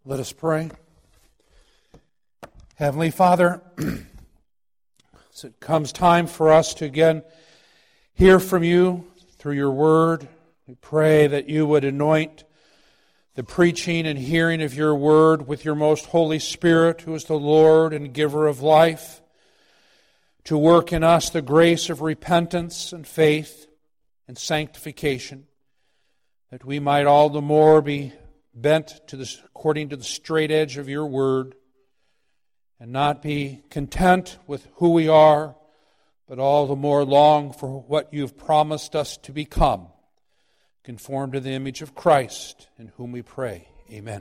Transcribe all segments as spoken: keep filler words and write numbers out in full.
Let us pray. Heavenly Father, as it comes time for us to again hear from you through your word, we pray that you would anoint the preaching and hearing of your word with your most Holy Spirit, who is the Lord and giver of life, to work in us the grace of repentance and faith and sanctification, that we might all the more be bent to this, according to the straight edge of your word, and not be content with who we are, but all the more long for what you've promised us to become, conformed to the image of Christ, in whom we pray. Amen.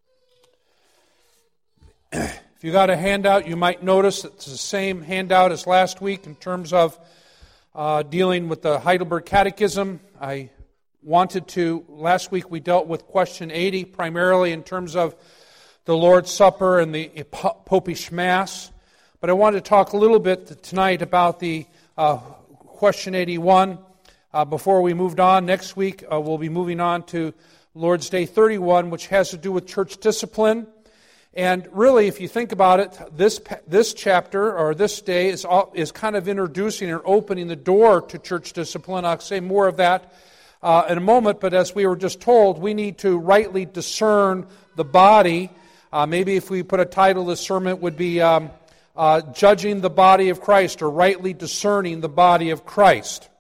If you got a handout, you might notice it's the same handout as last week in terms of uh, dealing with the Heidelberg Catechism. I wanted to, last week we dealt with question eighty, primarily in terms of the Lord's Supper and the Popish Mass. But I wanted to talk a little bit tonight about the uh, question eighty-one. Uh, before we moved on, next week uh, we'll be moving on to Lord's Day thirty-one, which has to do with church discipline. And really, if you think about it, this this chapter, or this day, is, all, is kind of introducing or opening the door to church discipline. I'll say more of that Uh, in a moment, but as we were just told, we need to rightly discern the body. Uh, maybe if we put a title of the sermon, it would be um, uh, Judging the Body of Christ, or Rightly Discerning the Body of Christ.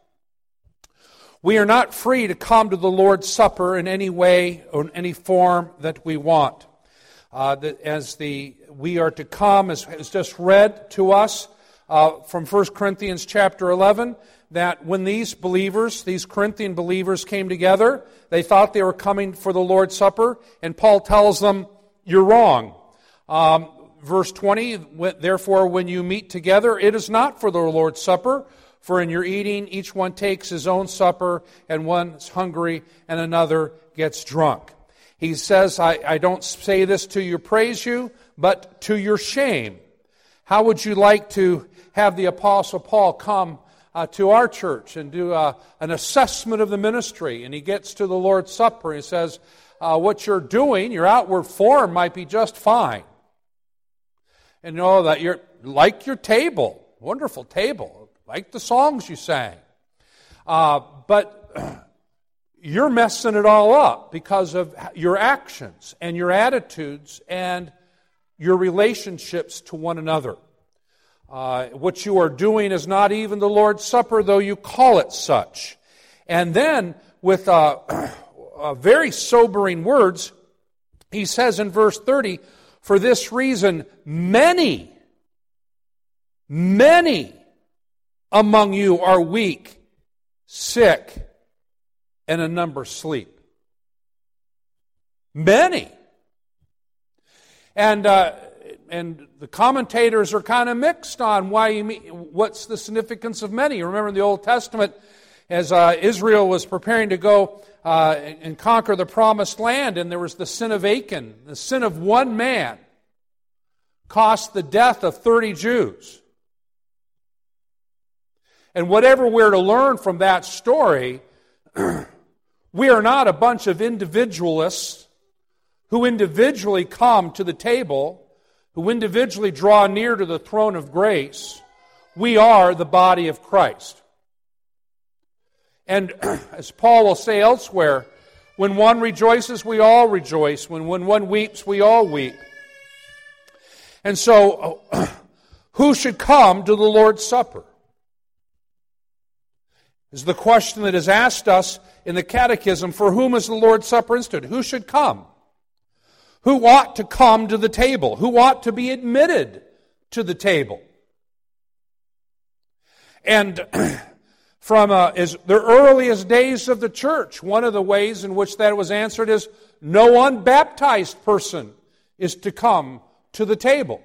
We are not free to come to the Lord's Supper in any way or in any form that we want. Uh, that as the we are to come, as is just read to us uh, from First Corinthians chapter eleven, that when these believers, these Corinthian believers came together, they thought they were coming for the Lord's Supper, and Paul tells them, you're wrong. Um, verse twenty, therefore when you meet together, it is not for the Lord's Supper, for in your eating each one takes his own supper, and one is hungry, and another gets drunk. He says, I, I don't say this to you praise you, but to your shame. How would you like to have the Apostle Paul come Uh, to our church and do uh, an assessment of the ministry? And he gets to the Lord's Supper and he says, uh, what you're doing, your outward form might be just fine. And you know that you're like your table, wonderful table, like the songs you sang. Uh, but you're messing it all up because of your actions and your attitudes and your relationships to one another. Uh, what you are doing is not even the Lord's Supper, though you call it such. And then, with uh, uh, very sobering words, he says in verse thirty, for this reason, many, many among you are weak, sick, and a number sleep. Many. And uh, and the commentators are kind of mixed on why you mean, what's the significance of many. Remember in the Old Testament, as uh, Israel was preparing to go uh, and conquer the Promised Land, and there was the sin of Achan. The sin of one man cost the death of thirty Jews. And whatever we're to learn from that story, we are not a bunch of individualists who individually come to the table, who individually draw near to the throne of grace. We are the body of Christ. And as Paul will say elsewhere, when one rejoices, we all rejoice. When, when one weeps, we all weep. And so, who should come to the Lord's Supper? Is the question that is asked us in the Catechism, for whom is the Lord's Supper instituted? Who should come? Who ought to come to the table? Who ought to be admitted to the table? And from uh, is the earliest days of the church, one of the ways in which that was answered is no unbaptized person is to come to the table.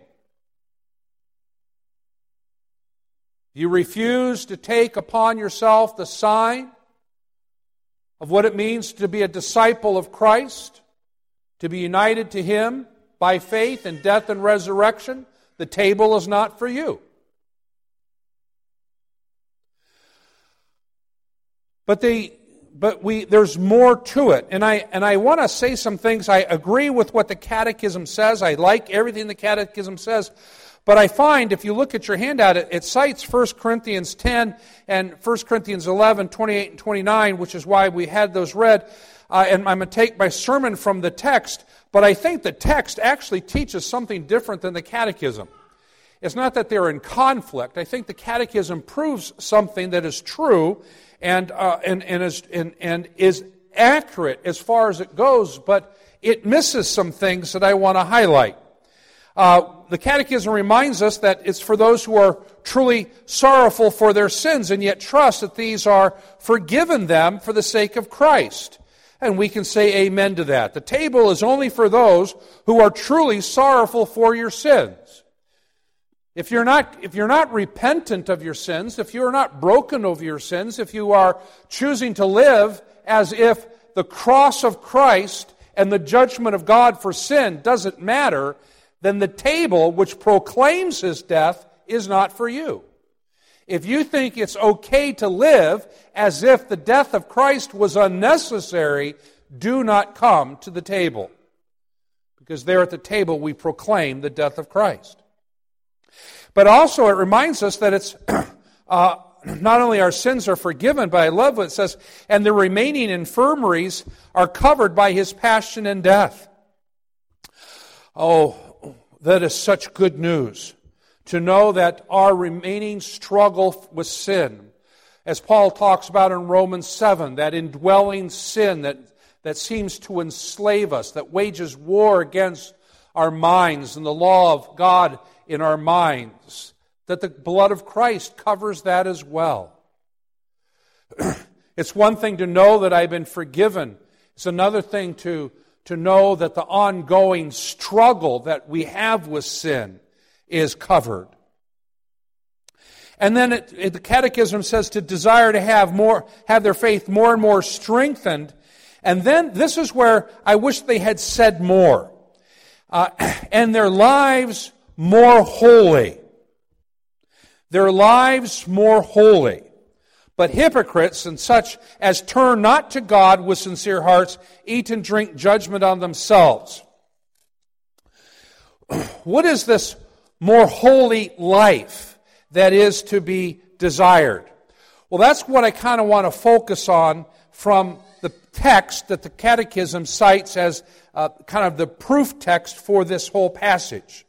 You refuse to take upon yourself the sign of what it means to be a disciple of Christ, to be united to Him by faith in death and resurrection, the table is not for you. But the but we there's more to it. And I and I want to say some things. I agree with what the Catechism says. I like everything the Catechism says. But I find, if you look at your handout, it, it cites First Corinthians ten and First Corinthians eleven, twenty-eight and twenty-nine, which is why we had those read. Uh, and I'm going to take my sermon from the text, but I think the text actually teaches something different than the Catechism. It's not that they're in conflict. I think the Catechism proves something that is true and uh, and and is and, and is accurate as far as it goes, but it misses some things that I want to highlight. Uh, the Catechism reminds us that it's for those who are truly sorrowful for their sins and yet trust that these are forgiven them for the sake of Christ. And we can say amen to that. The table is only for those who are truly sorrowful for your sins. If you're not, if you're not repentant of your sins, if you're not broken over your sins, if you are choosing to live as if the cross of Christ and the judgment of God for sin doesn't matter, then the table which proclaims His death is not for you. If you think it's okay to live as if the death of Christ was unnecessary, do not come to the table. Because there at the table we proclaim the death of Christ. But also it reminds us that it's uh, not only our sins are forgiven, but I love what it says, and the remaining infirmaries are covered by His passion and death. Oh, that is such good news, to know that our remaining struggle with sin, as Paul talks about in Romans seven, that indwelling sin that, that seems to enslave us, that wages war against our minds and the law of God in our minds, that the blood of Christ covers that as well. It's one thing to know that I've been forgiven. It's another thing to to know that the ongoing struggle that we have with sin is covered. And then it, it, the Catechism says to desire to have more, have their faith more and more strengthened. And then this is where I wish they had said more. Uh, and their lives more holy. Their lives more holy. But hypocrites and such as turn not to God with sincere hearts, eat and drink judgment on themselves. What is this more holy life that is to be desired? Well, that's what I kind of want to focus on from the text that the Catechism cites as uh, kind of the proof text for this whole passage.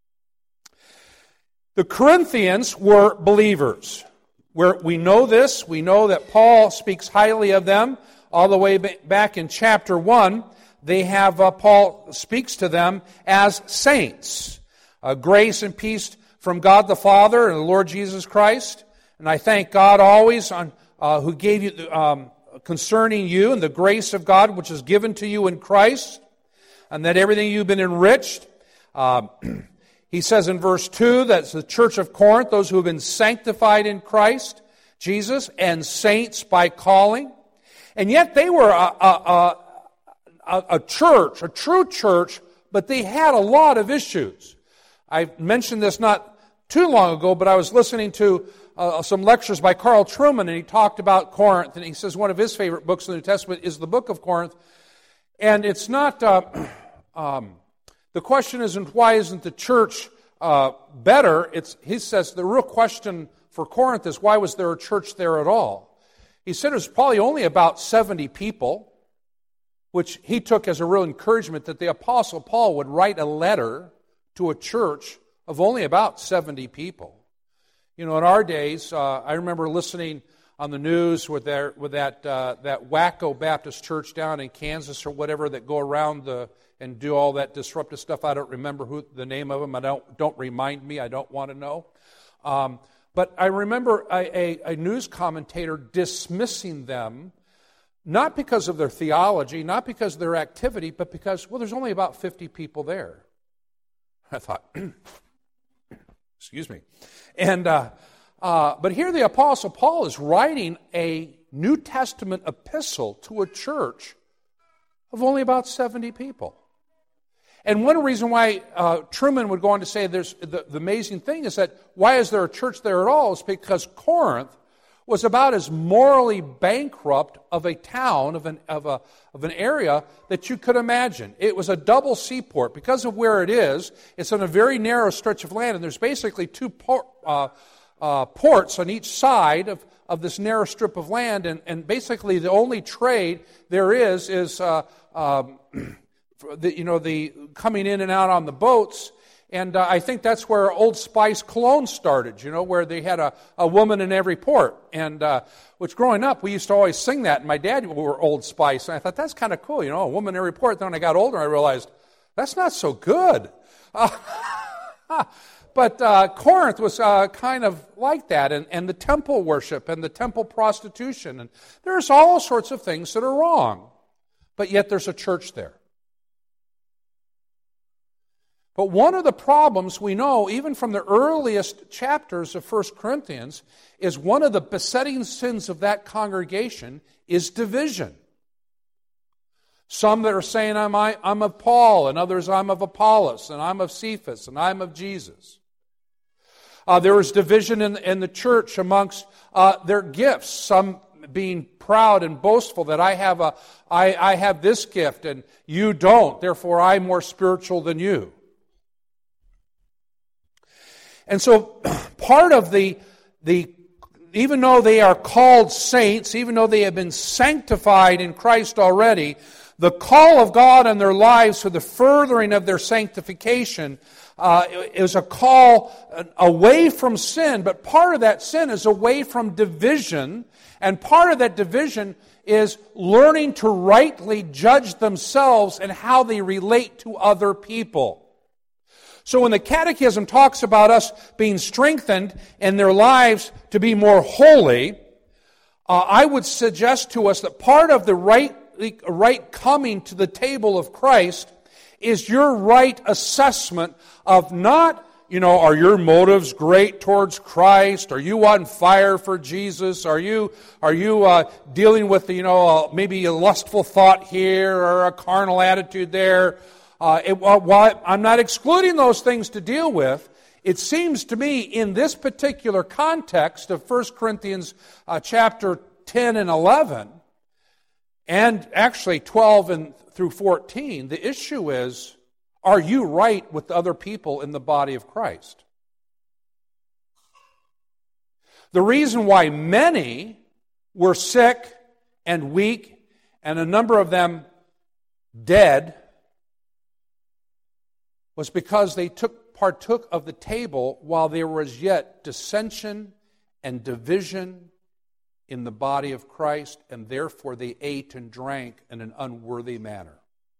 The Corinthians were believers. Where we know this, we know that Paul speaks highly of them all the way back in chapter one. They have, uh, Paul speaks to them as saints. Uh, grace and peace from God the Father and the Lord Jesus Christ. And I thank God always on uh, who gave you um, concerning you and the grace of God which is given to you in Christ, and that everything you've been enriched. Uh, He says in verse two that it's the church of Corinth, those who have been sanctified in Christ Jesus and saints by calling. And yet they were a, a, a, a church, a true church, but they had a lot of issues. I mentioned this not too long ago, but I was listening to uh, some lectures by Carl Trueman, and he talked about Corinth, and he says one of his favorite books in the New Testament is the book of Corinth. And it's not... Uh, um, The question isn't why isn't the church uh, better? It's, he says the real question for Corinth is why was there a church there at all? He said it was probably only about seventy people, which he took as a real encouragement that the Apostle Paul would write a letter to a church of only about seventy people. You know, in our days, uh, I remember listening on the news with, their, with that uh, that wacko Baptist church down in Kansas or whatever that go around the and do all that disruptive stuff. I don't remember who the name of them. I don't don't remind me. I don't want to know. Um, but I remember a, a, a news commentator dismissing them, not because of their theology, not because of their activity, but because, well, there's only about fifty people there. I thought, excuse me. And uh, uh, but here the Apostle Paul is writing a New Testament epistle to a church of only about seventy people. And one reason why uh, Truman would go on to say there's the, the amazing thing is that why is there a church there at all is because Corinth was about as morally bankrupt of a town, of an, of a, of an area that you could imagine. It was a double seaport. Because of where it is, it's on a very narrow stretch of land, and there's basically two port, uh, uh, ports on each side of, of this narrow strip of land, and, and basically the only trade there is is uh, um, the, you know, the coming in and out on the boats. And uh, I think that's where Old Spice cologne started, you know, where they had a, a woman in every port. And uh, which growing up, we used to always sing that. And my dad wore Old Spice. And I thought, that's kind of cool, you know, a woman in every port. Then when I got older, I realized, that's not so good. Uh, but uh, Corinth was uh, kind of like that. And, and the temple worship and the temple prostitution. And there's all sorts of things that are wrong. But yet there's a church there. But one of the problems we know, even from the earliest chapters of First Corinthians, is one of the besetting sins of that congregation is division. Some that are saying, I'm, I'm of Paul, and others, I'm of Apollos, and I'm of Cephas, and I'm of Jesus. Uh, there was division in, in the church amongst uh, their gifts, some being proud and boastful that I have, a, I, I have this gift, and you don't, therefore I'm more spiritual than you. And so part of the, the, even though they are called saints, even though they have been sanctified in Christ already, the call of God on their lives for the furthering of their sanctification uh, is a call away from sin, but part of that sin is away from division, and part of that division is learning to rightly judge themselves and how they relate to other people. So when the Catechism talks about us being strengthened in their lives to be more holy, uh, I would suggest to us that part of the right, right coming to the table of Christ is your right assessment of not, you know, are your motives great towards Christ? Are you on fire for Jesus? Are you are you uh, dealing with, you know, uh, maybe a lustful thought here or a carnal attitude there? Uh, it, while I'm not excluding those things to deal with, it seems to me in this particular context of First Corinthians uh, chapter ten and eleven, and actually twelve and through fourteen, the issue is, are you right with other people in the body of Christ? The reason why many were sick and weak, and a number of them dead, was because they took partook of the table while there was yet dissension and division in the body of Christ, and therefore they ate and drank in an unworthy manner.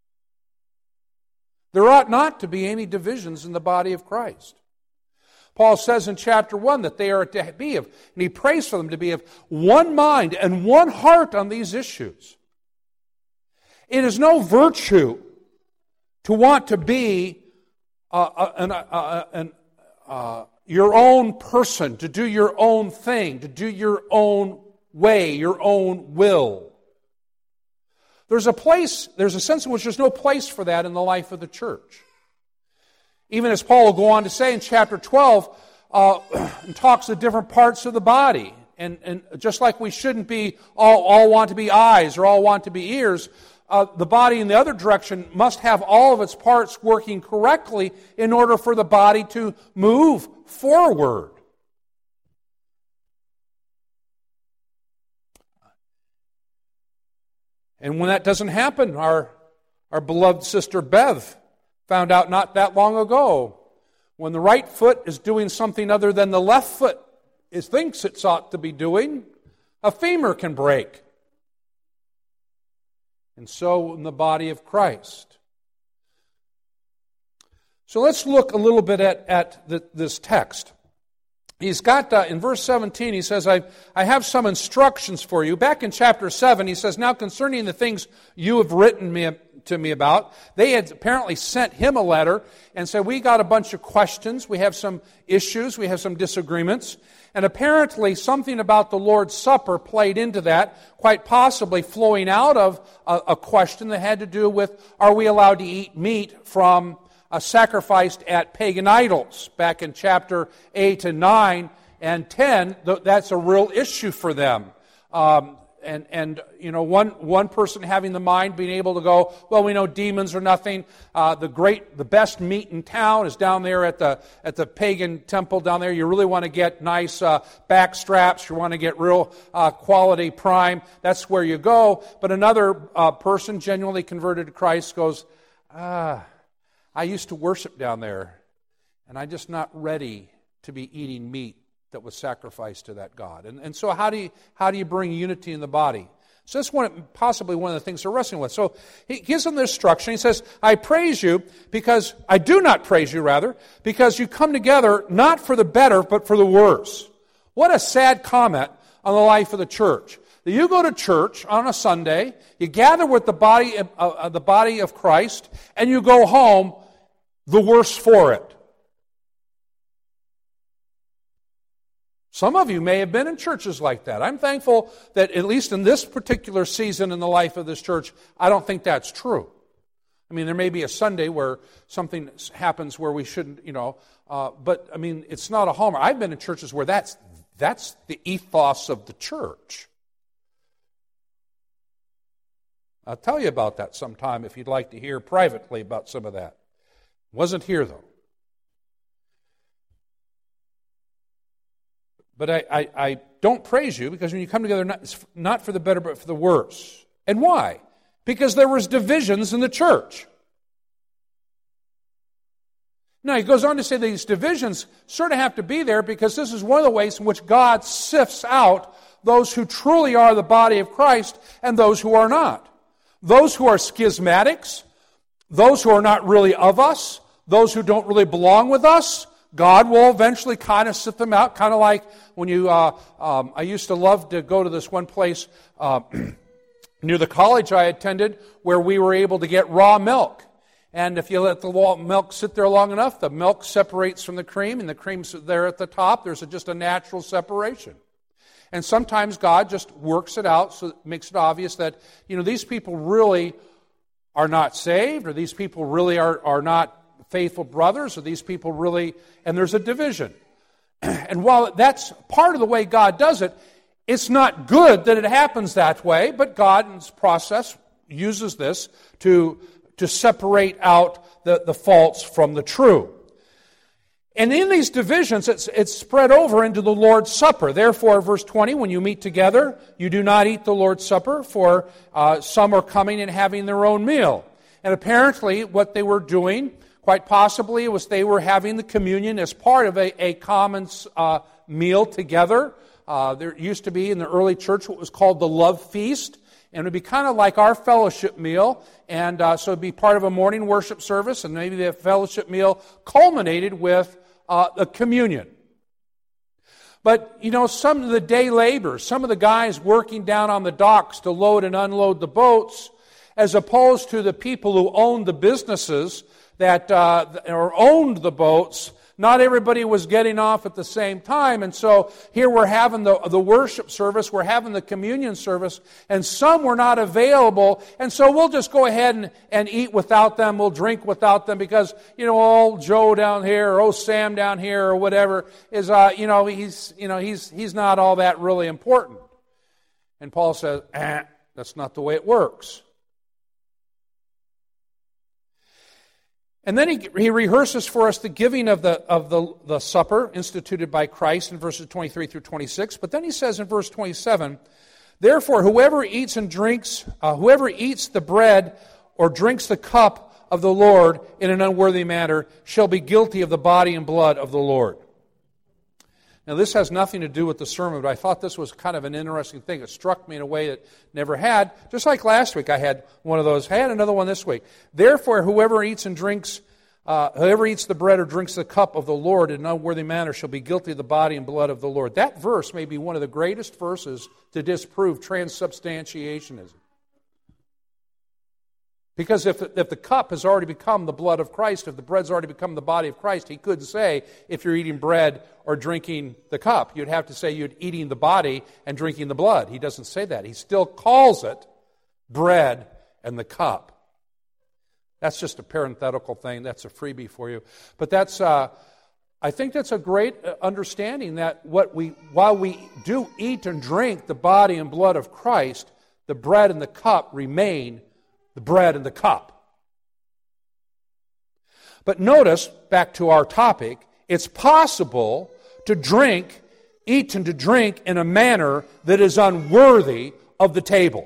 There ought not to be any divisions in the body of Christ. Paul says in chapter one that they are to be of, and he prays for them to be of one mind and one heart on these issues. It is no virtue to want to be Uh, an, uh, an, uh, your own person, to do your own thing, to do your own way, your own will. There's a place, there's a sense in which there's no place for that in the life of the church. Even as Paul will go on to say in chapter twelve, uh, and talks of different parts of the body. And, and just like we shouldn't be all, all want to be eyes or all want to be ears, Uh, the body in the other direction must have all of its parts working correctly in order for the body to move forward. And when that doesn't happen, our, our beloved sister Bev found out not that long ago, when the right foot is doing something other than the left foot is, thinks it ought to be doing, a femur can break. And so in the body of Christ. So let's look a little bit at, at the, this text. He's got, uh, in verse seventeen, he says, I, I have some instructions for you. Back in chapter seven, he says, now concerning the things you have written me, to me about, they had apparently sent him a letter and said, we got a bunch of questions, we have some issues, we have some disagreements. And apparently something about the Lord's Supper played into that, quite possibly flowing out of a, a question that had to do with, are we allowed to eat meat from uh, sacrificed at pagan idols? Back in chapter eight and nine, and ten, th- that's a real issue for them. Um, and, and you know, one one person having the mind being able to go, well, we know demons are nothing. Uh, the great, the best meat in town is down there at the at the pagan temple down there. You really want to get nice uh, back straps. You want to get real uh, quality prime. That's where you go. But another uh, person, genuinely converted to Christ, goes, ah, I used to worship down there, and I'm just not ready to be eating meat that was sacrificed to that God. And, and so how do you how do you bring unity in the body? So that's one, possibly one of the things they're wrestling with. So he gives them this instruction. He says, I praise you because, I do not praise you rather, because you come together not for the better, but for the worse. What a sad comment on the life of the church. That you go to church on a Sunday, you gather with the body of, uh, the body of Christ, and you go home the worse for it. Some of you may have been in churches like that. I'm thankful that at least in this particular season in the life of this church, I don't think that's true. I mean, there may be a Sunday where something happens where we shouldn't, you know, uh, but I mean, it's not a hallmark. I've been in churches where that's that's the ethos of the church. I'll tell you about that sometime if you'd like to hear privately about some of that. Wasn't here, though. But I, I, I don't praise you because when you come together, not, it's not for the better, but for the worse. And why? Because there was divisions in the church. Now, he goes on to say these divisions sort of have to be there because this is one of the ways in which God sifts out those who truly are the body of Christ and those who are not. Those who are schismatics, those who are not really of us, those who don't really belong with us, God will eventually kind of sift them out, kind of like when you, uh, um, I used to love to go to this one place uh, near the college I attended where we were able to get raw milk. And if you let the milk sit there long enough, the milk separates from the cream, and the cream's there at the top. There's a, just a natural separation. And sometimes God just works it out, so it makes it obvious that, you know, these people really are not saved, or these people really are, are not faithful brothers, or these people really, and there's a division. And while that's part of the way God does it, it's not good that it happens that way, but God's process uses this to, to separate out the, the false from the true. And in these divisions, it's, it's spread over into the Lord's Supper. Therefore, verse twenty, when you meet together, you do not eat the Lord's Supper, for uh, some are coming and having their own meal. And apparently, what they were doing, quite possibly, was they were having the communion as part of a, a common uh, meal together. Uh, there used to be in the early church what was called the love feast. And it would be kind of like our fellowship meal. And uh, so it would be part of a morning worship service. And maybe the fellowship meal culminated with uh, the communion. But, you know, some of the day laborers, some of the guys working down on the docks to load and unload the boats, as opposed to the people who owned the businesses that uh, or owned the boats, not everybody was getting off at the same time. And so here we're having the, the worship service, we're having the communion service, and some were not available. And so we'll just go ahead and, and eat without them, we'll drink without them, because, you know, old Joe down here, or old Sam down here, or whatever, is, uh, you know, he's, you know, he's, he's not all that really important. And Paul says, eh, that's not the way it works. And then he, he rehearses for us the giving of the of the, the supper instituted by Christ in verses twenty-three through twenty-six. But then he says in verse twenty-seven, therefore whoever eats and drinks, uh, whoever eats the bread or drinks the cup of the Lord in an unworthy manner shall be guilty of the body and blood of the Lord. Now, this has nothing to do with the sermon, but I thought this was kind of an interesting thing. It struck me in a way that never had. Just like last week, I had one of those. I had another one this week. Therefore, whoever eats and drinks, uh, whoever eats the bread or drinks the cup of the Lord in an unworthy manner shall be guilty of the body and blood of the Lord. That verse may be one of the greatest verses to disprove transubstantiationism. Because if, if the cup has already become the blood of Christ, if the bread's already become the body of Christ, he could say, if you're eating bread or drinking the cup, you'd have to say you're eating the body and drinking the blood. He doesn't say that. He still calls it bread and the cup. That's just a parenthetical thing. That's a freebie for you. But that's, uh, I think that's a great understanding that what we, while we do eat and drink the body and blood of Christ, the bread and the cup remain the bread and the cup. But notice, back to our topic, it's possible to drink, eat and to drink in a manner that is unworthy of the table.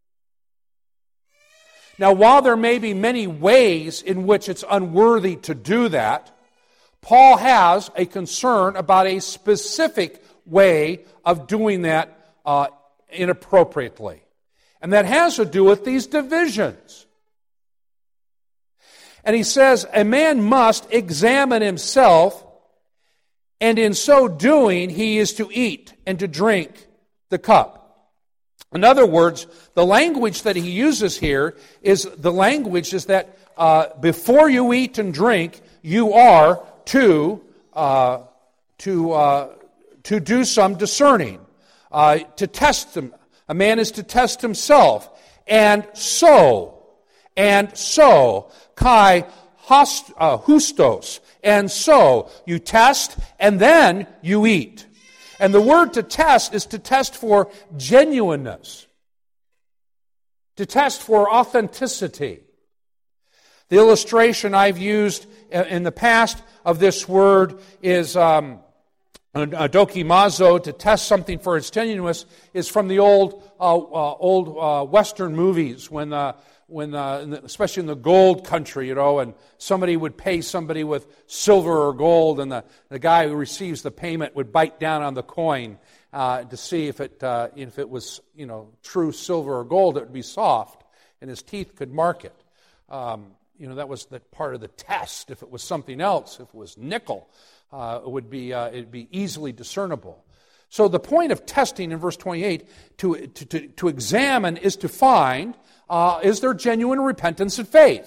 Now, while there may be many ways in which it's unworthy to do that, Paul has a concern about a specific way of doing that uh, inappropriately. And that has to do with these divisions. And he says, a man must examine himself, and in so doing, he is to eat and to drink the cup. In other words, the language that he uses here is the language is that uh, before you eat and drink, you are to uh, to uh, to do some discerning, uh, to test them. A man is to test himself, and so, and so, kai host, uh, hustos, and so you test, and then you eat. And the word to test is to test for genuineness, to test for authenticity. The illustration I've used in the past of this word is um, dokimazo, to test something for its genuineness, is from the old uh, uh, old uh, Western movies when, uh, when uh, in the, especially in the gold country, you know, and somebody would pay somebody with silver or gold, and the, the guy who receives the payment would bite down on the coin uh, to see if it uh, if it was, you know, true silver or gold. It would be soft, and his teeth could mark it. Um, You know, that was the part of the test. If it was something else, if it was nickel, uh, it would be uh, it'd be easily discernible. So the point of testing in verse twenty-eight, to to to, to examine, is to find uh, is there genuine repentance and faith,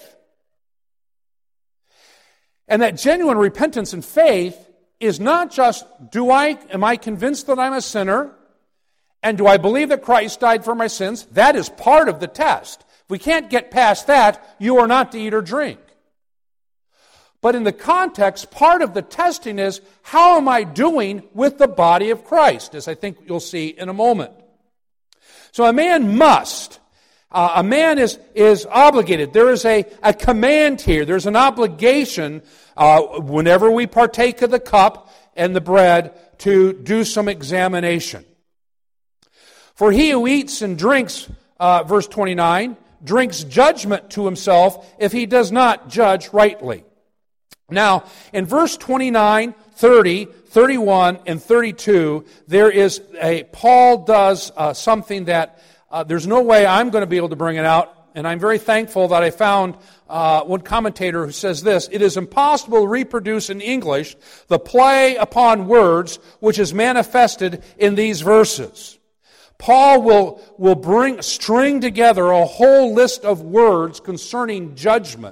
and that genuine repentance and faith is not just do I am I convinced that I'm a sinner, and do I believe that Christ died for my sins? That is part of the test. If we can't get past that, you are not to eat or drink. But in the context, part of the testing is, how am I doing with the body of Christ? As I think you'll see in a moment. So a man must. Uh, a man is, is obligated. There is a, a command here. There's an obligation uh, whenever we partake of the cup and the bread to do some examination. For he who eats and drinks, uh, verse twenty-nine, drinks judgment to himself if he does not judge rightly. Now, in verse twenty-nine, thirty, thirty-one, and thirty-two, there is a, Paul does uh, something that uh, there's no way I'm going to be able to bring it out, and I'm very thankful that I found uh, one commentator who says this: it is impossible to reproduce in English the play upon words which is manifested in these verses. Paul will, will bring, string together a whole list of words concerning judgment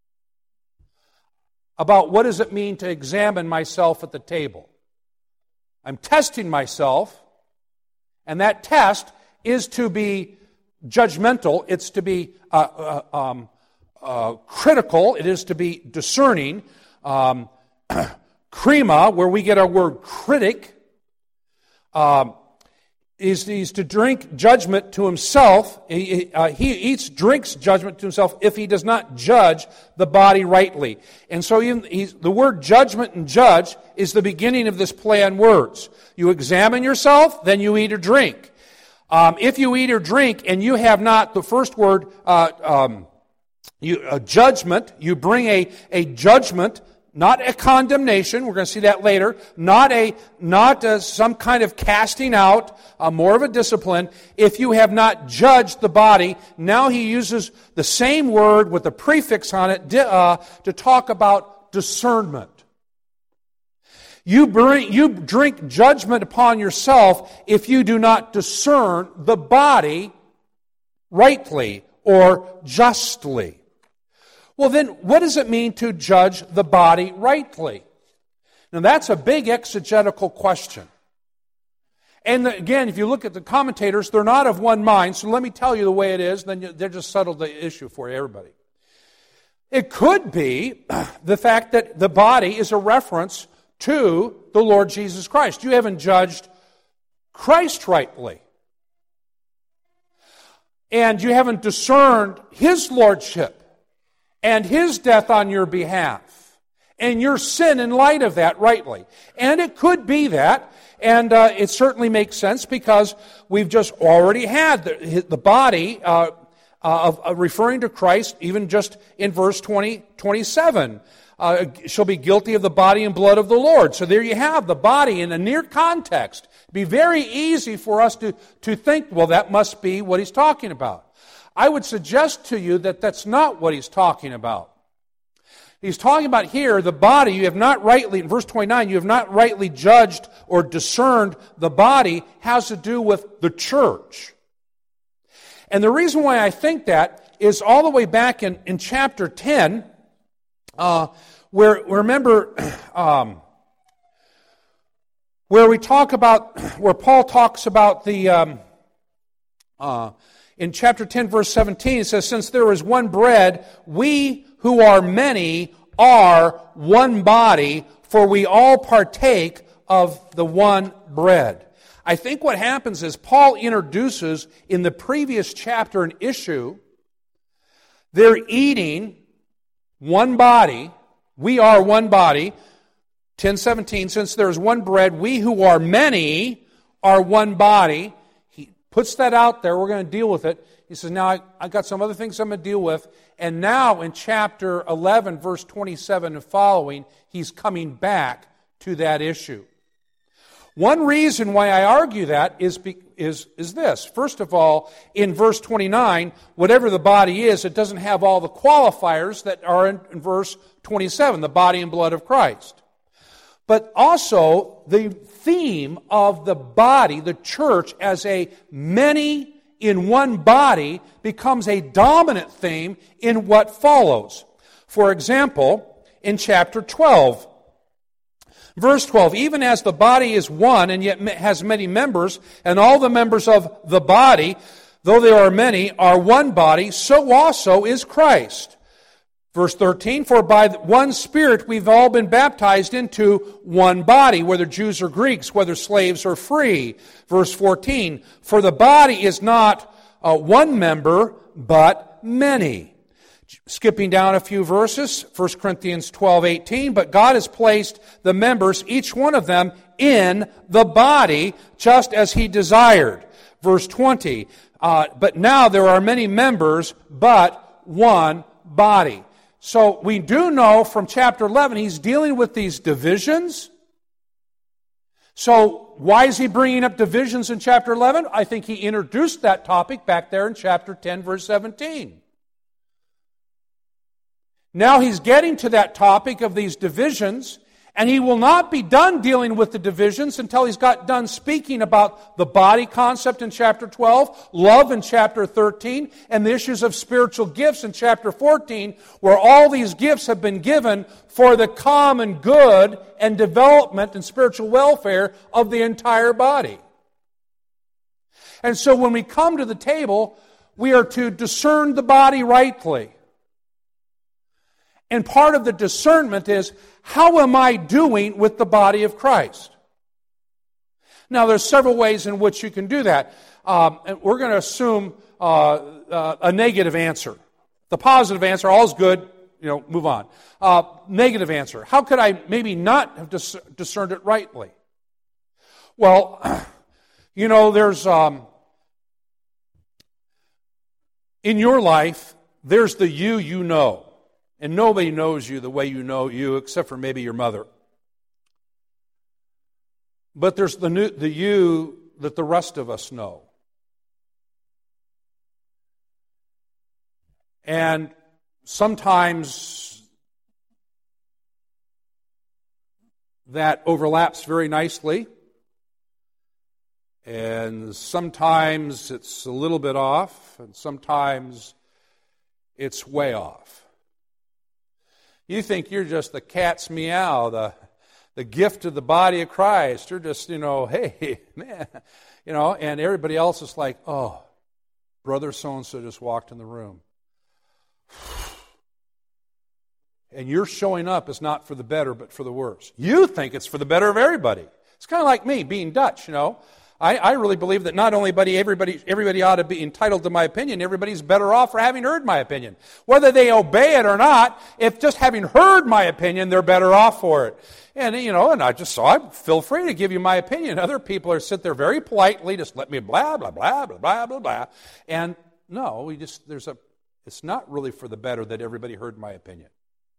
about what does it mean to examine myself at the table. I'm testing myself, and that test is to be judgmental. It's to be uh, uh, um, uh, critical. It is to be discerning. Um, krima, where we get our word critic, um, Is, is to drink judgment to himself. He, uh, he eats, drinks judgment to himself if he does not judge the body rightly. And so even, he's, the word judgment and judge is the beginning of this play on words. You examine yourself, then you eat or drink. Um, if you eat or drink and you have not, the first word, uh, um, you, a judgment, you bring a, a judgment, not a condemnation, we're going to see that later, not a not a, some kind of casting out, uh, more of a discipline. If you have not judged the body, now he uses the same word with a prefix on it uh, to talk about discernment. You bring, you drink judgment upon yourself if you do not discern the body rightly or justly. Well, then, what does it mean to judge the body rightly? Now, that's a big exegetical question. And again, if you look at the commentators, they're not of one mind, so let me tell you the way it is, then they just settled the issue for everybody. It could be the fact that the body is a reference to the Lord Jesus Christ. You haven't judged Christ rightly. And you haven't discerned His lordship and His death on your behalf and your sin in light of that rightly. And it could be that, and uh, it certainly makes sense because we've just already had the, the body uh, uh, of, uh, referring to Christ, even just in verse twenty, twenty-seven. Uh, shall be guilty of the body and blood of the Lord. So there you have the body in a near context. It'd be very easy for us to, to think, well, that must be what he's talking about. I would suggest to you that that's not what he's talking about. He's talking about here the body. You have not rightly, in verse twenty-nine, you have not rightly judged or discerned the body has to do with the church. And the reason why I think that is all the way back in, in chapter ten, Uh, where, remember, um, where we talk about, where Paul talks about the, um, uh, in chapter ten, verse seventeen, it says, since there is one bread, we who are many are one body, for we all partake of the one bread. I think what happens is Paul introduces in the previous chapter an issue. They're eating one body, we are one body, ten seventeen, since there is one bread, we who are many are one body. He puts that out there, we're going to deal with it. He says, now I, I got some other things I'm going to deal with. And now in chapter eleven, verse twenty-seven and following, he's coming back to that issue. One reason why I argue that is, is, is this. First of all, in verse twenty-nine, whatever the body is, it doesn't have all the qualifiers that are in, in verse twenty-seven, the body and blood of Christ. But also, the theme of the body, the church, as a many in one body, becomes a dominant theme in what follows. For example, in chapter twelve, verse twelve, even as the body is one and yet has many members, and all the members of the body, though there are many, are one body, so also is Christ. Verse thirteen, for by one Spirit we've all been baptized into one body, whether Jews or Greeks, whether slaves or free. Verse fourteen, for the body is not uh, one member, but many. Skipping down a few verses, First Corinthians twelve eighteen, but God has placed the members, each one of them, in the body, just as He desired. Verse twenty, uh, but now there are many members, but one body. So we do know from chapter eleven, he's dealing with these divisions. So why is he bringing up divisions in chapter eleven? I think he introduced that topic back there in chapter ten, verse seventeen. Now he's getting to that topic of these divisions, and he will not be done dealing with the divisions until he's got done speaking about the body concept in chapter twelve, love in chapter thirteen, and the issues of spiritual gifts in chapter fourteen, where all these gifts have been given for the common good and development and spiritual welfare of the entire body. And so when we come to the table, we are to discern the body rightly. And part of the discernment is, how am I doing with the body of Christ? Now, there's several ways in which you can do that. Um, and we're going to assume uh, uh, a negative answer. The positive answer, all's good, you know, move on. Uh, negative answer, how could I maybe not have dis- discerned it rightly? Well, you know, there's, um, in your life, there's the you you know. And nobody knows you the way you know you, except for maybe your mother. But there's the new, the you that the rest of us know. And sometimes that overlaps very nicely. And sometimes it's a little bit off, and sometimes it's way off. You think you're just the cat's meow, the the gift of the body of Christ. You're just, you know, hey, man, you know, and everybody else is like, oh, brother so-and-so just walked in the room. And your showing up is not for the better, but for the worse. You think it's for the better of everybody. It's kind of like me, being Dutch, you know. I, I really believe that not only everybody, everybody, everybody ought to be entitled to my opinion, everybody's better off for having heard my opinion. Whether they obey it or not, if just having heard my opinion, they're better off for it. And, you know, and I just so I feel free to give you my opinion. Other people are sit there very politely, just let me blah, blah, blah, blah, blah, blah, blah. And no, we just, there's a, it's not really for the better that everybody heard my opinion.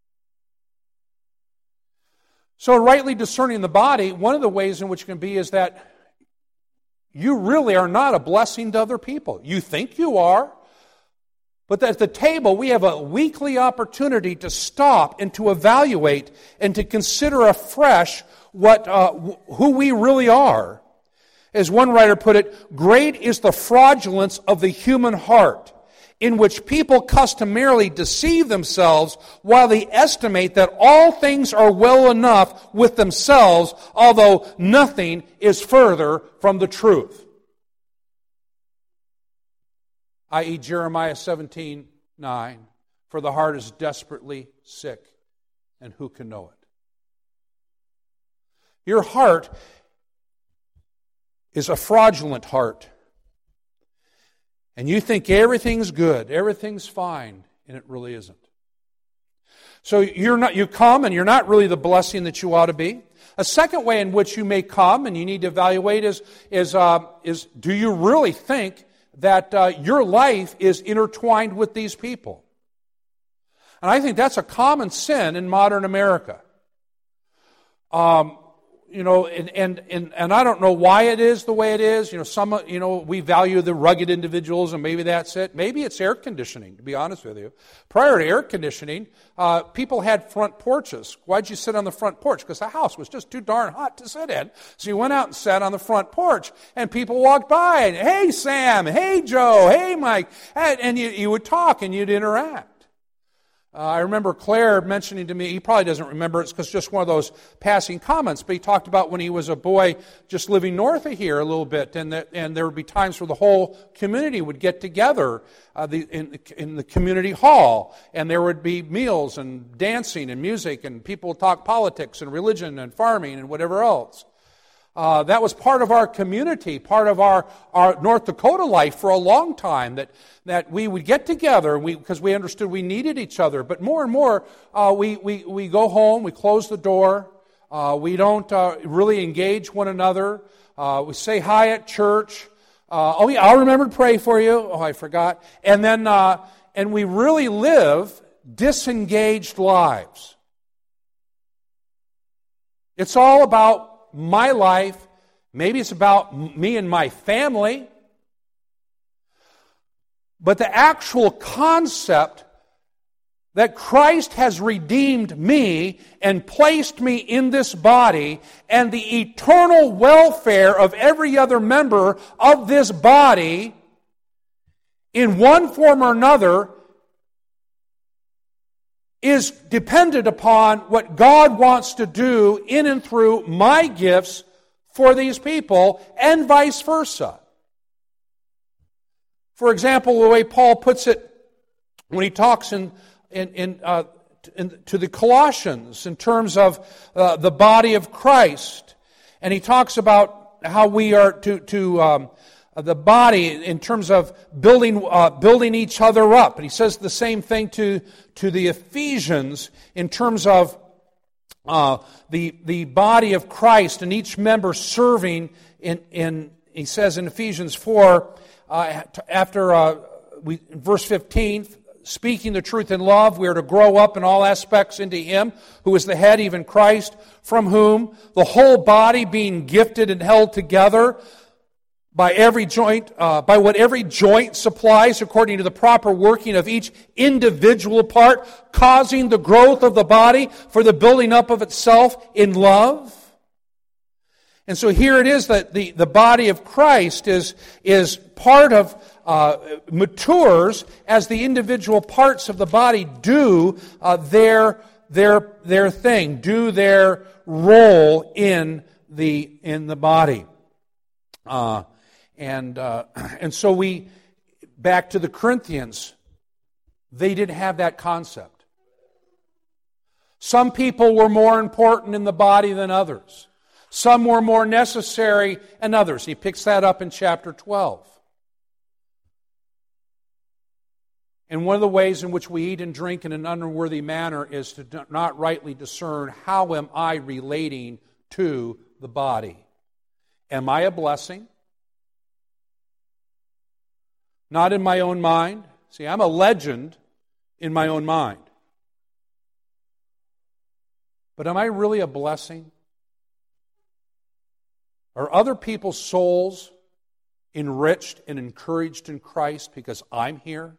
So rightly discerning the body, one of the ways in which it can be is that you really are not a blessing to other people. You think you are, but at the table we have a weekly opportunity to stop and to evaluate and to consider afresh what uh, who we really are. As one writer put it, great is the fraudulence of the human heart, in which people customarily deceive themselves while they estimate that all things are well enough with themselves, although nothing is further from the truth. that is. Jeremiah seventeen nine, for the heart is desperately sick, and who can know it? Your heart is a fraudulent heart. And you think everything's good, everything's fine, and it really isn't. So you're not, you come and you're not really the blessing that you ought to be. A second way in which you may come and you need to evaluate is, is, uh, is do you really think that uh, your life is intertwined with these people? And I think that's a common sin in modern America. Um, You know, and, and and and I don't know why it is the way it is. You know, some you know we value the rugged individuals, and maybe that's it. Maybe it's air conditioning. To be honest with you, prior to air conditioning, uh, people had front porches. Why'd you sit on the front porch? Because the house was just too darn hot to sit in. So you went out and sat on the front porch, and people walked by, and hey Sam, hey Joe, hey Mike, and, and you you would talk and you'd interact. Uh, I remember Claire mentioning to me, he probably doesn't remember, it's because just one of those passing comments, but he talked about when he was a boy just living north of here a little bit, and that, and there would be times where the whole community would get together uh, the, in, in the community hall, and there would be meals and dancing and music, and people would talk politics and religion and farming and whatever else. Uh, that was part of our community, part of our, our North Dakota life for a long time, that, that we would get together we, because we understood we needed each other. But more and more, uh, we, we, we go home, we close the door, uh, we don't uh, really engage one another, uh, we say hi at church, uh, oh yeah, I'll remember to pray for you, oh I forgot, and then, uh, and we really live disengaged lives. It's all about my life, maybe it's about me and my family, but the actual concept that Christ has redeemed me and placed me in this body, and the eternal welfare of every other member of this body, in one form or another, is dependent upon what God wants to do in and through my gifts for these people, and vice versa. For example, the way Paul puts it when he talks in, in, in, uh, in to the Colossians in terms of uh, the body of Christ, and he talks about how we are to to um, the body in terms of building uh, building each other up. And he says the same thing to, to the Ephesians in terms of uh, the the body of Christ and each member serving in, in he says in Ephesians four, uh, after uh, we, verse fifteen, speaking the truth in love, we are to grow up in all aspects into Him who is the head, even Christ, from whom the whole body being gifted and held together by every joint, uh, by what every joint supplies according to the proper working of each individual part, causing the growth of the body for the building up of itself in love. And so here it is that the, the body of Christ is, is part of, uh, matures as the individual parts of the body do uh, their, their, their thing, do their role in the, in the body. Uh, And uh, and so we, back to the Corinthians, they didn't have that concept. Some people were more important in the body than others. Some were more necessary than others. He picks that up in chapter twelve. And one of the ways in which we eat and drink in an unworthy manner is to not rightly discern, how am I relating to the body? Am I a blessing? Not in my own mind. See, I'm a legend in my own mind. But am I really a blessing? Are other people's souls enriched and encouraged in Christ because I'm here?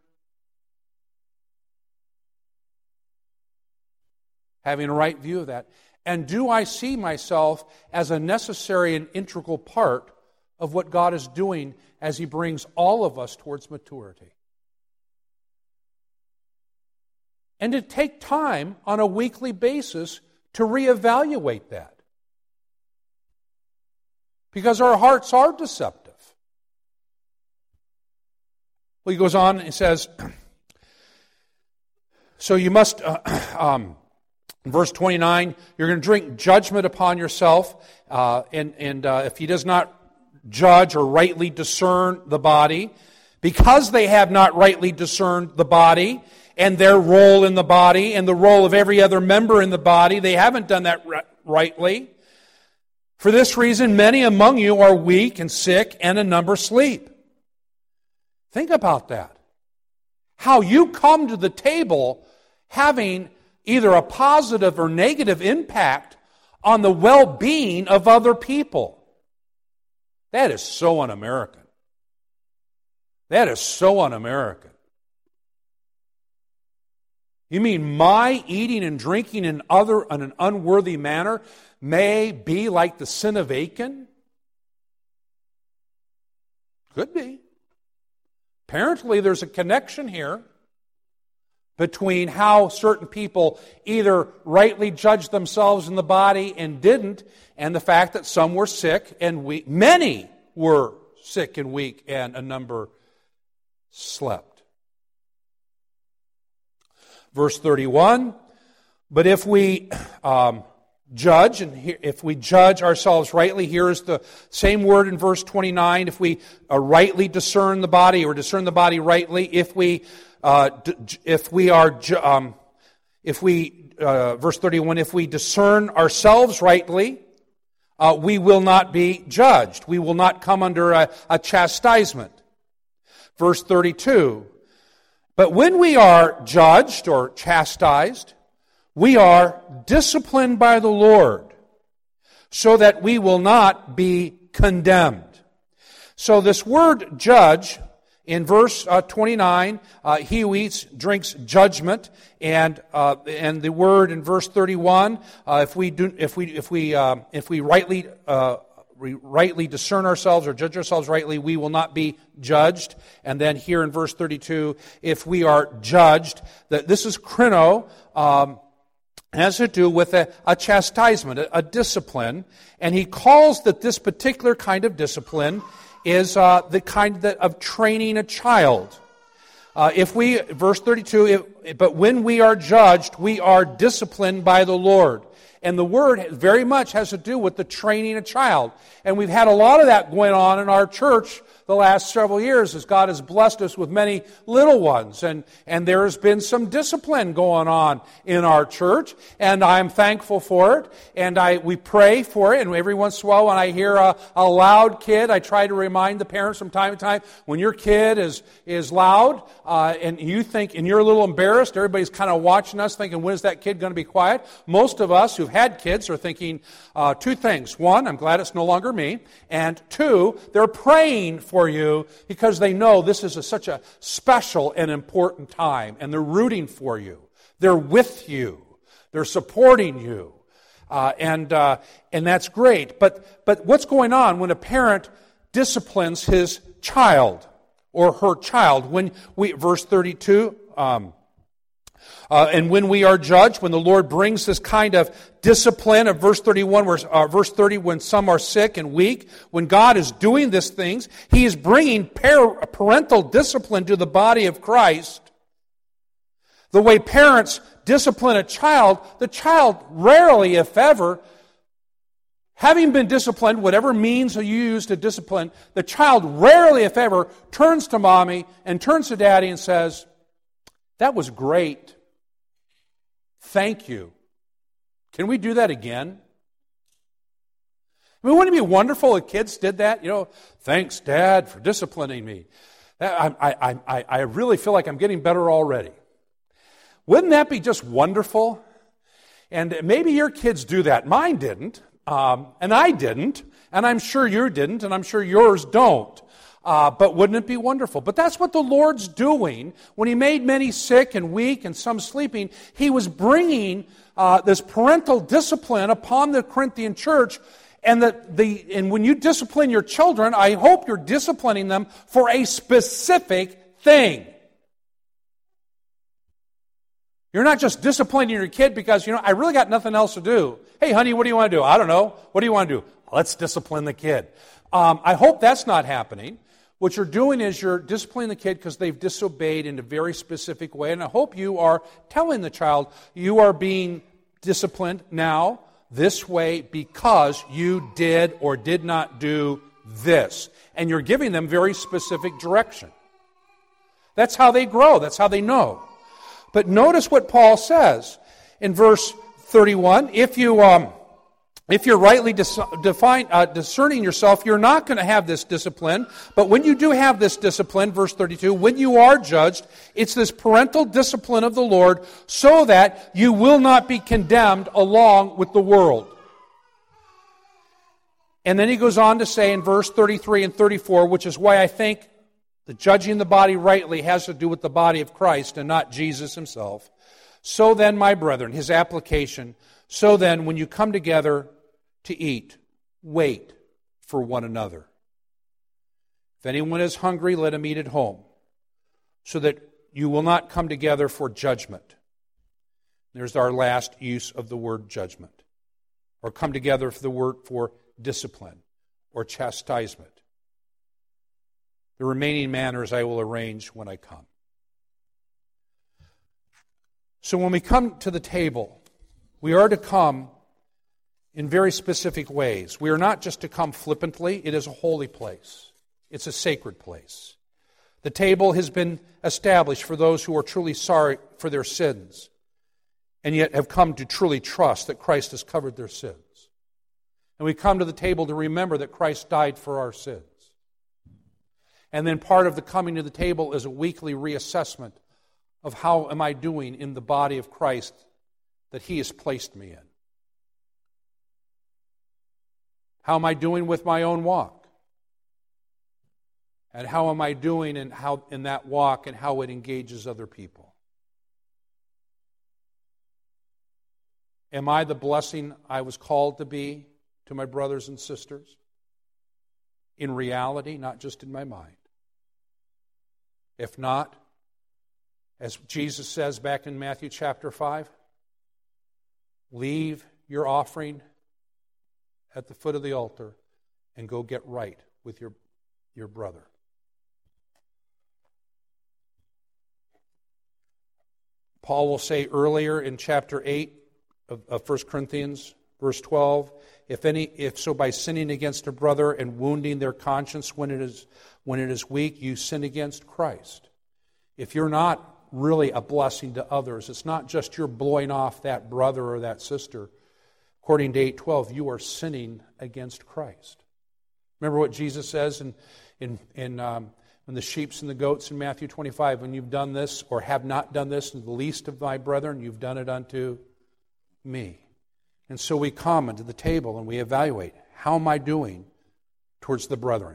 Having a right view of that. And do I see myself as a necessary and integral part of what God is doing as He brings all of us towards maturity? And to take time on a weekly basis to reevaluate that. Because our hearts are deceptive. Well, he goes on and he says, so you must... Uh, um, In verse twenty-nine, you're going to drink judgment upon yourself, uh, and, and uh, if he does not judge or rightly discern the body, because they have not rightly discerned the body and their role in the body and the role of every other member in the body, they haven't done that rightly. For this reason, many among you are weak and sick, and a number sleep. Think about that. How you come to the table having either a positive or negative impact on the well-being of other people. That is so un-American. That is so un-American. You mean my eating and drinking in other in an unworthy manner may be like the sin of Achan? Could be. Apparently there's a connection here between how certain people either rightly judged themselves in the body and didn't, and the fact that some were sick and weak. Many were sick and weak, and a number slept. Verse thirty-one, but if we um, judge, and he, if we judge ourselves rightly, here is the same word in verse twenty-nine, if we uh, rightly discern the body, or discern the body rightly, if we Uh, if we are, um, if we, uh, verse thirty-one, if we discern ourselves rightly, uh, we will not be judged. We will not come under a, a chastisement. Verse thirty-two, but when we are judged or chastised, we are disciplined by the Lord, so that we will not be condemned. So this word judge, in verse uh, twenty-nine, uh, he who eats drinks judgment, and uh, and the word in verse thirty-one, uh, if we do, if we if we um, if we rightly uh, we rightly discern ourselves or judge ourselves rightly, we will not be judged. And then here in verse thirty-two, if we are judged, that this is krino, um, has to do with a, a chastisement, a, a discipline, and he calls that this particular kind of discipline is uh, the kind that of training a child. Uh, if we, verse thirty-two, if, but when we are judged, we are disciplined by the Lord. And the word very much has to do with the training a child. And we've had a lot of that going on in our church the last several years as God has blessed us with many little ones. And, and there has been some discipline going on in our church. And I'm thankful for it. And I we pray for it. And every once in a while when I hear a, a loud kid, I try to remind the parents from time to time, when your kid is, is loud uh, and you think, and you're a little embarrassed, everybody's kind of watching us thinking, when is that kid going to be quiet? Most of us who've had kids are thinking uh, two things. One, I'm glad it's no longer me. And two, they're praying for you because they know this is a, such a special and important time, and they're rooting for you. They're with you. They're supporting you. Uh, and uh, and that's great. But but what's going on when a parent disciplines his child or her child? When we, verse thirty-two, um, Uh, and when we are judged, when the Lord brings this kind of discipline of verse thirty-one, where, uh, verse thirty, when some are sick and weak, when God is doing these things, He is bringing par- parental discipline to the body of Christ. The way parents discipline a child, the child rarely, if ever, having been disciplined, whatever means you use to discipline, the child rarely, if ever, turns to mommy and turns to daddy and says, "That was great. Thank you. Can we do that again?" I mean, wouldn't it be wonderful if kids did that? You know, "Thanks, Dad, for disciplining me. I, I, I, I really feel like I'm getting better already." Wouldn't that be just wonderful? And maybe your kids do that. Mine didn't, um, and I didn't, and I'm sure you didn't, and I'm sure yours don't. Uh, but wouldn't it be wonderful? But that's what the Lord's doing. When He made many sick and weak and some sleeping, He was bringing uh, this parental discipline upon the Corinthian church. And that the and when you discipline your children, I hope you're disciplining them for a specific thing. You're not just disciplining your kid because, you know, I really got nothing else to do. "Hey, honey, what do you want to do?" "I don't know." "What do you want to do?" "Let's discipline the kid." Um, I hope that's not happening. What you're doing is you're disciplining the kid because they've disobeyed in a very specific way. And I hope you are telling the child, you are being disciplined now this way because you did or did not do this. And you're giving them very specific direction. That's how they grow. That's how they know. But notice what Paul says in verse thirty-one. If you, um, if you're rightly dis- define, uh, discerning yourself, you're not going to have this discipline. But when you do have this discipline, verse thirty-two, when you are judged, it's this parental discipline of the Lord so that you will not be condemned along with the world. And then he goes on to say in verse thirty-three and thirty-four, which is why I think the judging the body rightly has to do with the body of Christ and not Jesus himself. So then, my brethren, his application, so then, when you come together to eat, wait for one another. If anyone is hungry, let him eat at home, so that you will not come together for judgment. There's our last use of the word judgment. Or come together for the word for discipline or chastisement. The remaining manners I will arrange when I come. So when we come to the table, we are to come in very specific ways. We are not just to come flippantly. It is a holy place. It's a sacred place. The table has been established for those who are truly sorry for their sins and yet have come to truly trust that Christ has covered their sins. And we come to the table to remember that Christ died for our sins. And then part of the coming to the table is a weekly reassessment of how am I doing in the body of Christ that He has placed me in. How am I doing with my own walk? And how am I doing in, how, in that walk and how it engages other people? Am I the blessing I was called to be to my brothers and sisters? In reality, not just in my mind. If not, as Jesus says back in Matthew chapter five, leave your offering at the foot of the altar and go get right with your, your brother. Paul will say earlier in chapter eight of, of First Corinthians, verse twelve, if any, if so by sinning against a brother and wounding their conscience when it is when it is weak, you sin against Christ. If you're not really a blessing to others, it's not just you're blowing off that brother or that sister. According to eight twelve, you are sinning against Christ. Remember what Jesus says in in in um, when the sheep and the goats in Matthew twenty-five, when you've done this or have not done this in the least of my brethren, you've done it unto me. And so we come into the table and we evaluate, how am I doing towards the brethren?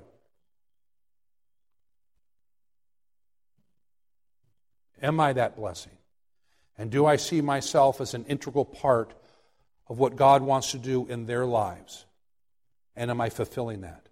Am I that blessing? And do I see myself as an integral part of what God wants to do in their lives? And am I fulfilling that?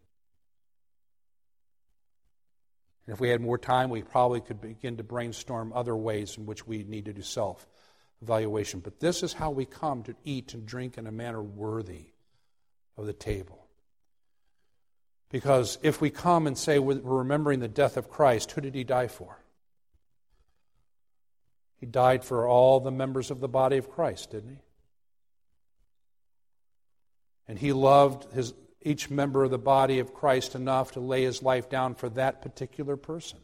And if we had more time, we probably could begin to brainstorm other ways in which we need to do self-evaluation. But this is how we come to eat and drink in a manner worthy of the table. Because if we come and say we're remembering the death of Christ, who did He die for? He died for all the members of the body of Christ, didn't he? And he loved his, each member of the body of Christ enough to lay his life down for that particular person.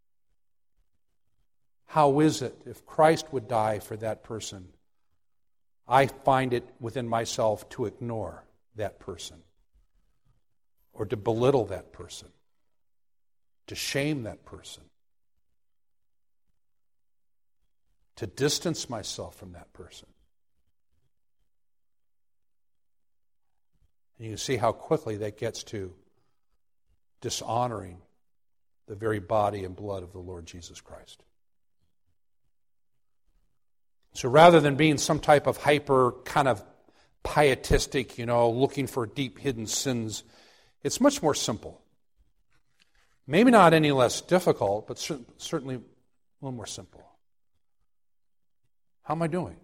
How is it if Christ would die for that person, I find it within myself to ignore that person, or to belittle that person, to shame that person, to distance myself from that person? And you can see how quickly that gets to dishonoring the very body and blood of the Lord Jesus Christ. So rather than being some type of hyper kind of pietistic, you know, looking for deep hidden sins, it's much more simple. Maybe not any less difficult, but certainly a little more simple. How am I doing?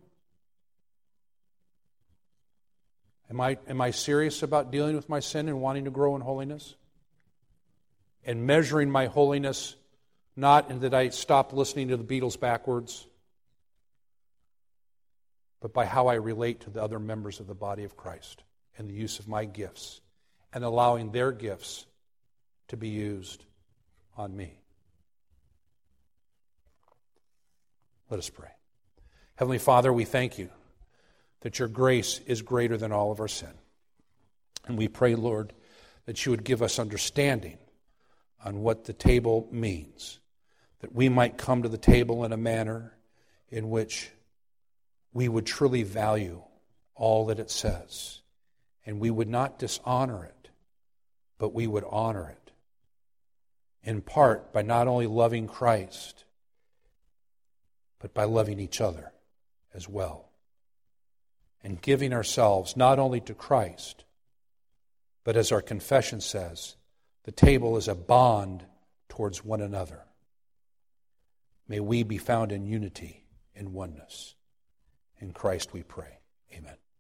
Am I, am I serious about dealing with my sin and wanting to grow in holiness? And measuring my holiness not in that I stop listening to the Beatles backwards, but by how I relate to the other members of the body of Christ and the use of my gifts and allowing their gifts to be used on me. Let us pray. Heavenly Father, we thank you that your grace is greater than all of our sin. And we pray, Lord, that you would give us understanding on what the table means, that we might come to the table in a manner in which we would truly value all that it says, and we would not dishonor it, but we would honor it, in part by not only loving Christ, but by loving each other as well, and giving ourselves not only to Christ, but as our confession says, the table is a bond towards one another. May we be found in unity and oneness. In Christ we pray. Amen.